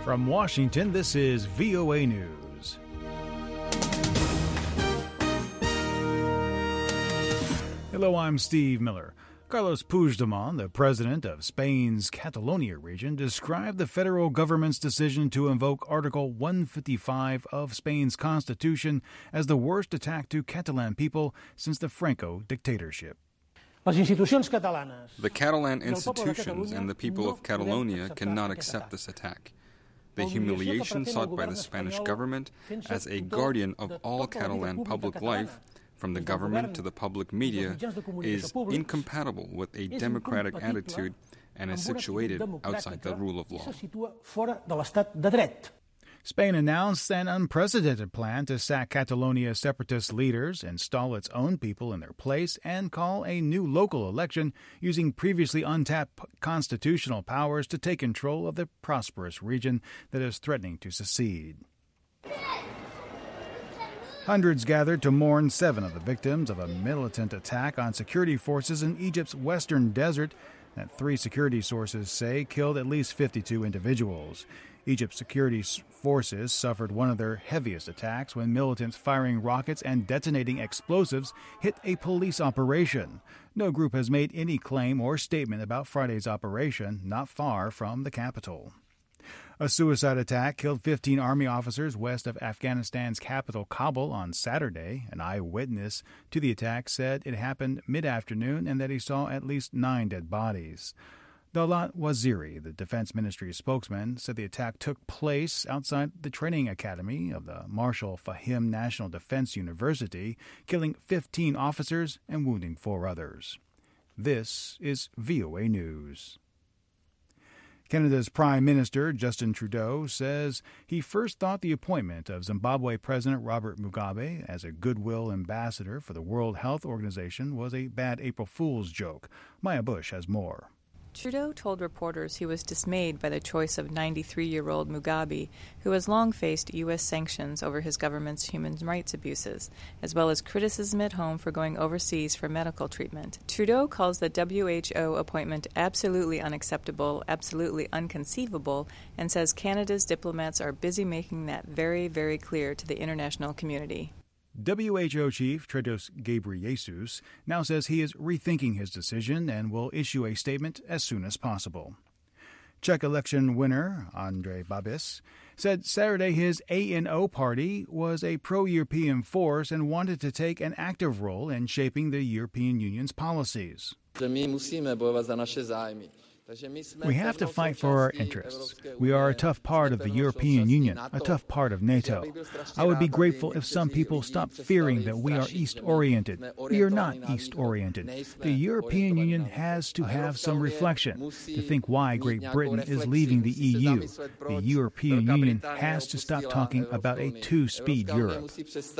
From Washington, this is VOA News. Hello, I'm Steve Miller. Carlos Puigdemont, the president of Spain's Catalonia region, described the federal government's decision to invoke Article 155 of Spain's constitution as the worst attack to Catalan people since the Franco dictatorship. The Catalan institutions and the people of Catalonia cannot accept this attack. The humiliation sought by the Spanish government as a guardian of all Catalan public life, from the government to the public media, is incompatible with a democratic attitude and is situated outside the rule of law. Spain announced an unprecedented plan to sack Catalonia's separatist leaders, install its own people in their place, and call a new local election using previously untapped constitutional powers to take control of the prosperous region that is threatening to secede. Hundreds gathered to mourn 7 of the victims of a militant attack on security forces in Egypt's western desert that 3 security sources say killed at least 52 individuals. Egypt's security forces suffered one of their heaviest attacks when militants firing rockets and detonating explosives hit a police operation. No group has made any claim or statement about Friday's operation, not far from the capital. A suicide attack killed 15 Army officers west of Afghanistan's capital, Kabul, on Saturday. An eyewitness to the attack said it happened mid-afternoon and that he saw at least 9 dead bodies. Daulat Waziri, the Defense Ministry spokesman, said the attack took place outside the training academy of the Marshal Fahim National Defense University, killing 15 officers and wounding 4 others. This is VOA News. Canada's Prime Minister, Justin Trudeau, says he first thought the appointment of Zimbabwe President Robert Mugabe as a goodwill ambassador for the World Health Organization was a bad April Fool's joke. Maya Bush has more. Trudeau told reporters he was dismayed by the choice of 93-year-old Mugabe, who has long faced U.S. sanctions over his government's human rights abuses, as well as criticism at home for going overseas for medical treatment. Trudeau calls the WHO appointment absolutely unacceptable, absolutely inconceivable, and says Canada's diplomats are busy making that very, very clear to the international community. WHO Chief Tedros Ghebreyesus now says he is rethinking his decision and will issue a statement as soon as possible. Czech election winner Andrej Babis said Saturday his ANO party was a pro-European force and wanted to take an active role in shaping the European Union's policies. We have to fight for our interests. We are a tough part of the European Union, a tough part of NATO. I would be grateful if some people stopped fearing that we are East-oriented. We are not East-oriented. The European Union has to have some reflection to think why Great Britain is leaving the EU. The European Union has to stop talking about a 2-speed Europe.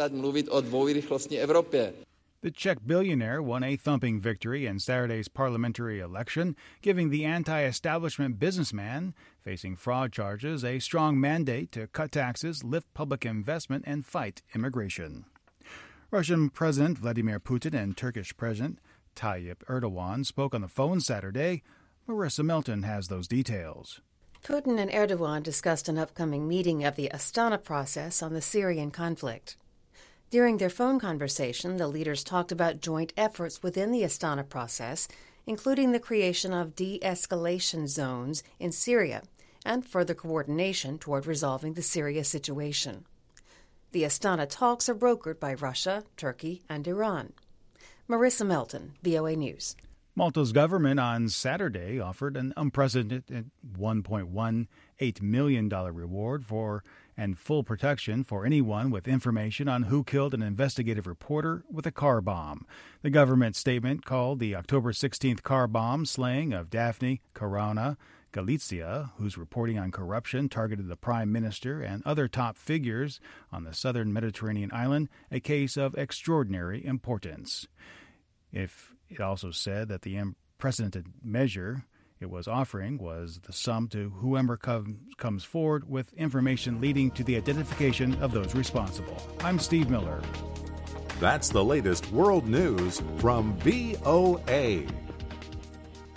The Czech billionaire won a thumping victory in Saturday's parliamentary election, giving the anti-establishment businessman facing fraud charges a strong mandate to cut taxes, lift public investment, and fight immigration. Russian President Vladimir Putin and Turkish President Tayyip Erdogan spoke on the phone Saturday. Marissa Melton has those details. Putin and Erdogan discussed an upcoming meeting of the Astana process on the Syrian conflict. During their phone conversation, the leaders talked about joint efforts within the Astana process, including the creation of de-escalation zones in Syria and further coordination toward resolving the Syria situation. The Astana talks are brokered by Russia, Turkey, and Iran. Marissa Melton, VOA News. Malta's government on Saturday offered an unprecedented $1.18 million reward for and full protection for anyone with information on who killed an investigative reporter with a car bomb. The government statement called the October 16th car bomb slaying of Daphne Caruana Galizia, whose reporting on corruption targeted the prime minister and other top figures on the southern Mediterranean island, a case of extraordinary importance. It also said that the unprecedented measure it was offering was the sum to whoever comes forward with information leading to the identification of those responsible. I'm Steve Miller. That's the latest world news from VOA.